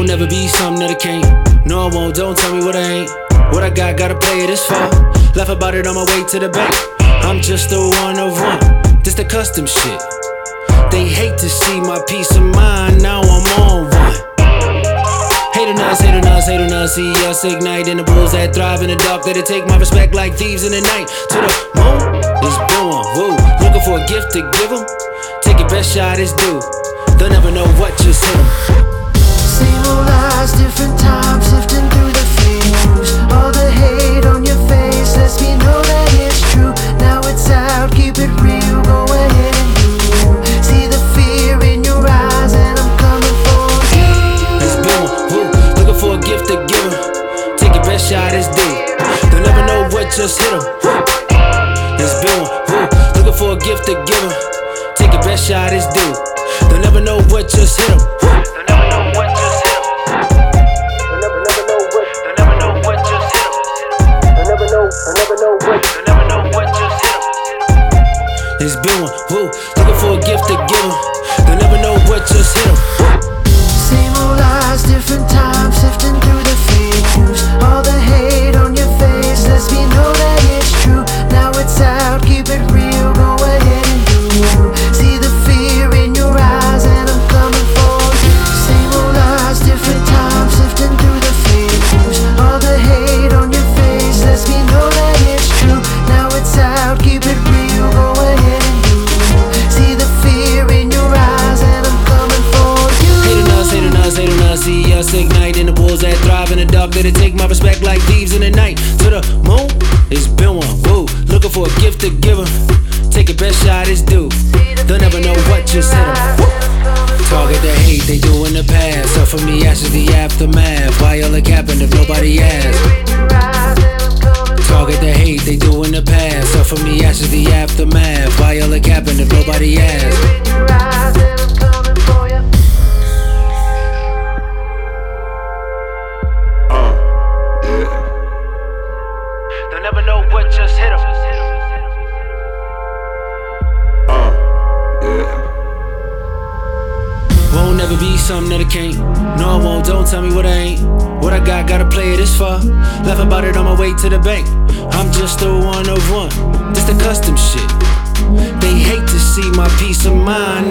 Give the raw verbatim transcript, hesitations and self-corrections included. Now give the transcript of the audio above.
Won't never be something that I can't. No, I won't, don't tell me what I ain't. What I got, gotta play it this far. Laugh about it on my way to the bank. I'm just a one of one, this the custom shit. They hate to see my peace of mind, now I'm on one. Hate on us, hate on us, hate on us. See us ignite in the bulls that thrive in the dark. That'll take my respect like thieves in the night. To the moon, it's been one, woo. Looking for a gift to give them. Take your best shot, it's due. They'll never know what just hit them. Same old lies, different times, sifting through the fumes. All the hate on your face lets me know that it's true. Now it's out, keep it real, go ahead and do. See the fear in your eyes and I'm coming for you. It's been one, woo. Looking for a gift to give them. Take your best shot, it's due. They'll never know what just hit them. It's been one, woo. Looking for a gift to give them. Take your best shot, it's due. They'll never know what just hit them. They'll never know what just hit them. They'll never, never know what. They'll never know what just hit them. They'll never know. They'll never know what. They'll never know what just hit them. It's been one, woo. Looking for a gift to give them. They'll never know what just hit them. Same old lies, different times, sifting through the fumes. All the hate on your face lets me know that it's true. Now it's out, keep it real, go ahead and do. See the fear in your eyes and I'm coming for you. Same old lies, different times, sifting through the fumes. All the hate on your face lets me know that it's true. Now it's out, keep it real, go ahead and do. See the fear in your eyes and I'm coming for you. Hate on us, hate on us, hate on us. See us ignite in the bulls that thrive in the dark. That'll take my respect like thieves in the night. To the moon, it's been one, woo. Looking for a gift to give them. Take your best shot, it's due. They'll never know what just hit them. Target the hate they do in the past. Up for me, ashes the aftermath. Why all the capping if nobody asks? Target the hate they do in the past. Up for me, ashes the aftermath. Why all the capping if nobody asks? They'll never know what just hit them. Uh, yeah. Won't never be something that I can't. No, I won't, don't tell me what I ain't. What I got, gotta play it this far. Laugh about it on my way to the bank. I'm just a one of one, this the custom shit. They hate to see my peace of mind.